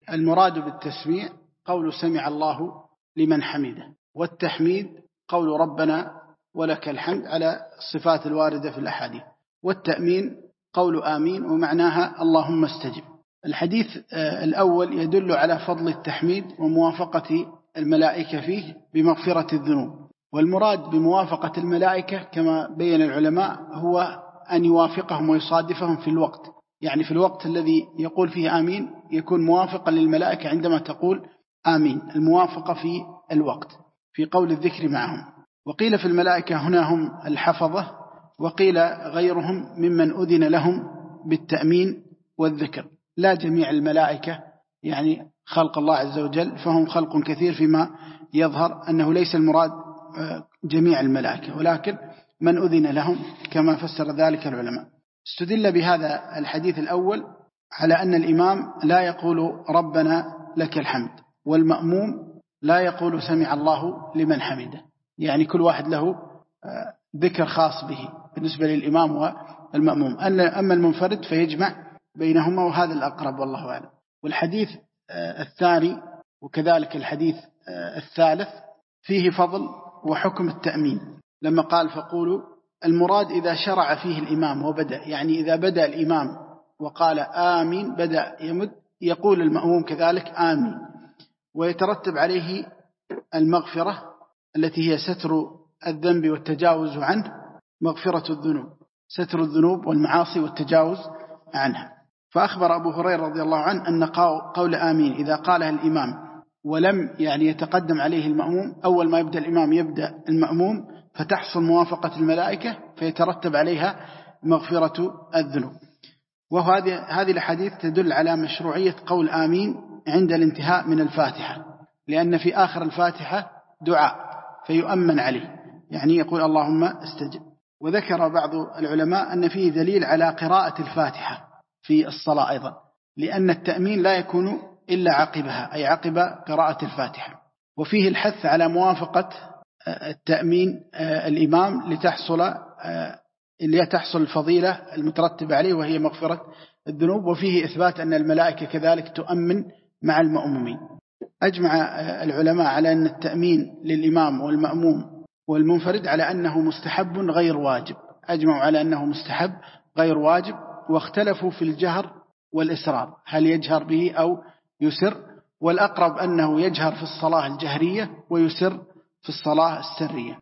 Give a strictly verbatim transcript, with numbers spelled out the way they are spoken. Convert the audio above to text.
المراد بالتسميع قول سمع الله لمن حمده، والتحميد قول ربنا ولك الحمد على الصفات الواردة في الأحاديث، والتأمين قول آمين ومعناها اللهم استجب. الحديث الأول يدل على فضل التحميد وموافقة الملائكة فيه بمغفرة الذنوب، والمراد بموافقة الملائكة كما بين العلماء هو أن يوافقهم ويصادفهم في الوقت، يعني في الوقت الذي يقول فيه آمين يكون موافقا للملائكة عندما تقول آمين، الموافقة في الوقت في قول الذكر معهم. وقيل في الملائكة هنا هم الحفظة، وقيل غيرهم ممن أذن لهم بالتأمين والذكر، لا جميع الملائكة يعني خلق الله عز وجل، فهم خلق كثير، فيما يظهر أنه ليس المراد جميع الملائكة ولكن من أذن لهم كما فسر ذلك العلماء. استدل بهذا الحديث الأول على أن الإمام لا يقول ربنا لك الحمد، والمأموم لا يقول سمع الله لمن حمده، يعني كل واحد له ذكر خاص به بالنسبة للإمام والمأموم. أما المنفرد فيجمع بينهما، وهذا الأقرب والله أعلم. والحديث الثاني وكذلك الحديث الثالث فيه فضل وحكم التأمين، لما قال فقولوا، المراد إذا شرع فيه الإمام وبدأ، يعني إذا بدأ الإمام وقال آمين بدأ يمد، يقول المأموم كذلك آمين، ويترتب عليه المغفرة التي هي ستر الذنب والتجاوز عنه، مغفرة الذنوب، ستر الذنوب والمعاصي والتجاوز عنها. فأخبر أبو هريرة رضي الله عنه أن قول آمين إذا قالها الإمام ولم يعني يتقدم عليه المأموم، أول ما يبدأ الإمام يبدأ المأموم، فتحصل موافقة الملائكة فيترتب عليها مغفرة الذنوب. وهذه هذه الحديث تدل على مشروعية قول آمين عند الانتهاء من الفاتحة، لأن في آخر الفاتحة دعاء فيؤمن عليه، يعني يقول اللهم استجب. وذكر بعض العلماء أن فيه دليل على قراءة الفاتحة في الصلاة أيضا، لأن التأمين لا يكون إلا عقبها، أي عقب قراءة الفاتحة. وفيه الحث على موافقة التأمين الإمام لتحصل لتحصل الفضيلة المترتبة عليه وهي مغفرة الذنوب، وفيه إثبات أن الملائكة كذلك تؤمن مع المأمومين. أجمع العلماء على أن التأمين للإمام والمأموم والمنفرد على أنه مستحب غير واجب، أجمعوا على أنه مستحب غير واجب، واختلفوا في الجهر والإسرار، هل يجهر به أو يسر، والأقرب أنه يجهر في الصلاة الجهرية ويسر في الصلاة السرية.